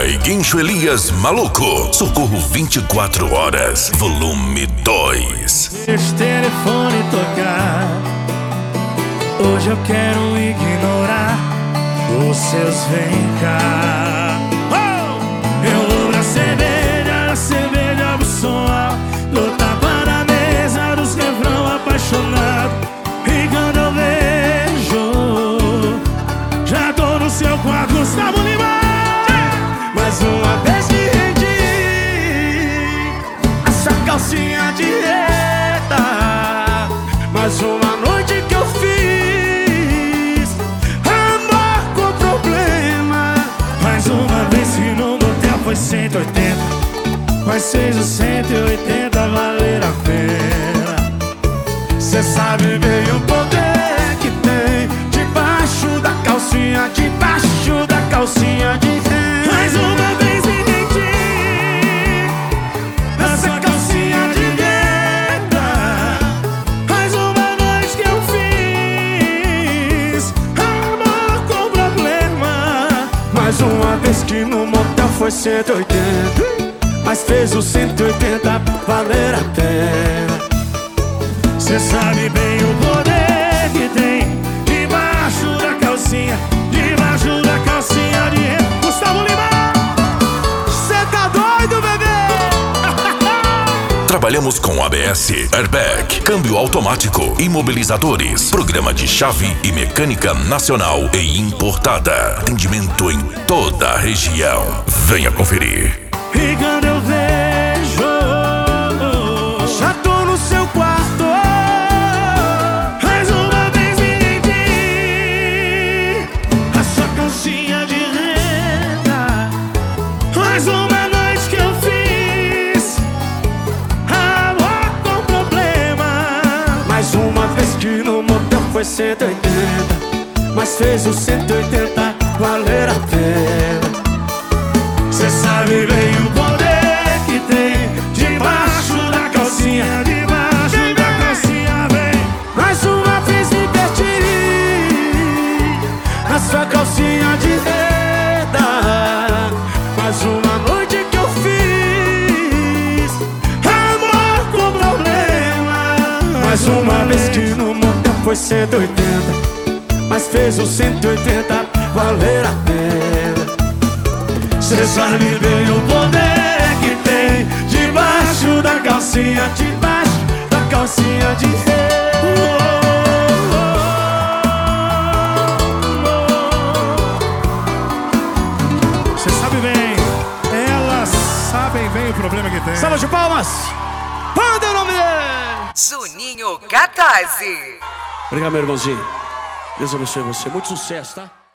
Mecânica e Guincho Elias Maluco. Socorro 24 horas, volume 2. Deixa o telefone tocar. Hoje eu quero ignorar os seus vem cá. Eu vou pra cerveja pro som alto, dou tapa na mesa dos refrão apaixonado. E quando eu vejo, já tô no seu quarto, Gustavo Lima. Mais uma vez que rendi essa calcinha de reta. Mais uma noite que eu fiz amor com problema. Mais uma vez que no motel foi 180, mas fez os 180 valer a pena. Cê sabe bem o poder que tem debaixo da calcinha, debaixo da calcinha de renda. Mais uma vez me entendi nessa calcinha de renda. Mais uma noite que eu fiz amor com problema. Mais uma vez que no motel foi 180, mas fez os 180 valer a pena. Cê sabe bem o poder que tem debaixo da calcinha, debaixo da calcinha de renda. Gustavo Lima, cê tá doido, bebê? Trabalhamos com ABS, airbag, câmbio automático, imobilizadores, programa de chave e mecânica nacional e importada. Atendimento em toda a região. Venha conferir. E quando eu vejo, já tô no seu quarto. Mais uma vez me rendi a sua calcinha de renda. Mais uma noite que eu fiz amor com problema. Mais uma vez que no motel foi 180, mas fez os 180 valer a pena. Cê sabe bem o poder que tem debaixo da calcinha, debaixo da calcinha, vem. Mais uma vez me perdi na sua calcinha de renda. Mais uma noite que eu fiz amor com problema. Mais uma vez que no motel foi 180, mas fez os 180 valer a pena. Cê sabe bem o poder que tem debaixo da calcinha, debaixo da calcinha de renda. Cê sabe bem, elas sabem bem o problema que tem. Salva de palmas! Manda o nome dele! Juninho Catarse. Obrigado, meu irmãozinho. Deus abençoe você. Muito sucesso, tá?